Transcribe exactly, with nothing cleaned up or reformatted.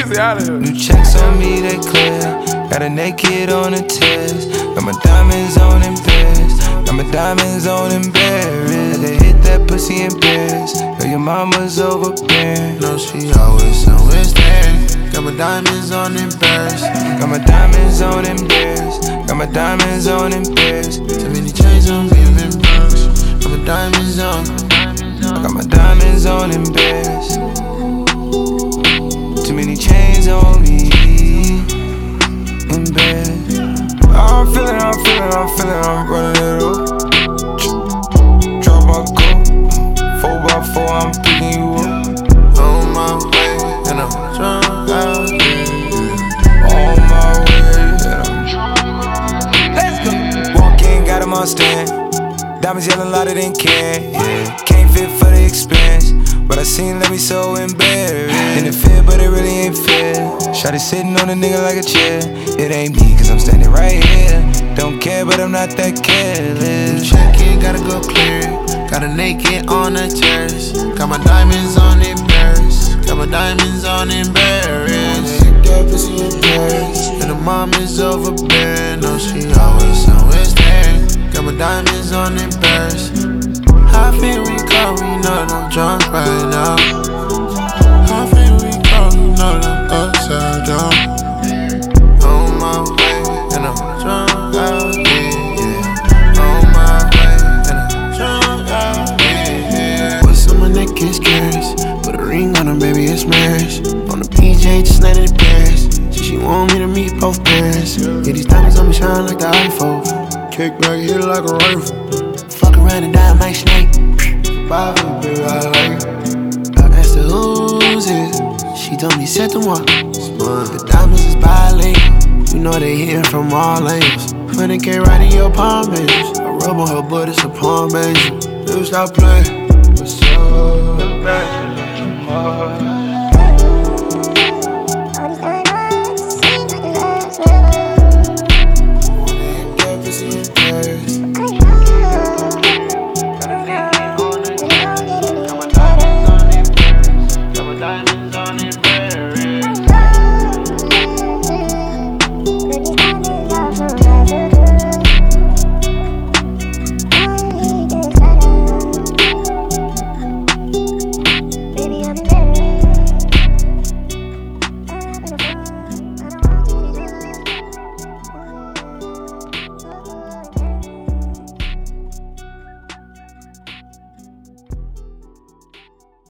Weezy out of here. New checks on me, they clear. Got a naked on the test. Got my diamonds on them bears. Got my diamonds on them bears. They hit that pussy in pairs. Girl, your mama's overbearing. No, she always, always there. Got my diamonds on them bears. Got my diamonds on them bears. Got my diamonds on them bears. Too many chains on me, them bears. Got my diamonds on. Got my diamonds on them bears. Too many chains on me in bed. I'm feeling, I'm feeling, I'm feeling, I'm running it up. Drop my coat, four by four, I'm picking you up. On my way, and I'm drunk out here. On my way, and I'm drunk. Let's go. Walk in, got him on stand. Diamonds yelling louder than can. Yeah. Can't fit for the expense, but I seen let me so embarrassed. And it fit, but it really ain't fair. Shawty sitting on a nigga like a chair. It ain't me, cause I'm standing right here. Don't care, but I'm not that careless. Check it, gotta go clear. Got a naked on the terrace. Got my diamonds on them bears. Got my diamonds on them bears. That pussy in Paris. And the mom is overbearing. No, she always, always there. Got my diamonds on them bears. How feel we call, we know that I'm drunk right now. How feel we call, we know that I'm upside down. On my way, and I'm drunk out here, yeah. On my way, and I'm drunk out here, yeah. What's on my neck is curious. Put a ring on her, baby, it's marriage. On the P J, just landed in Paris. She, she want me to meet both parents. Yeah, these diamonds on me shine like the iPhone. Kick back, hit it like a rifle. Fuck around and die, my snake. Five of baby, I like it. I asked her who's it. She told me set them up. The diamonds is bilingual. You know they hitting from all angles. twenty K right in your palm, baby. I rub on her butt, it's a palm, baby. Never stop playing. What's up?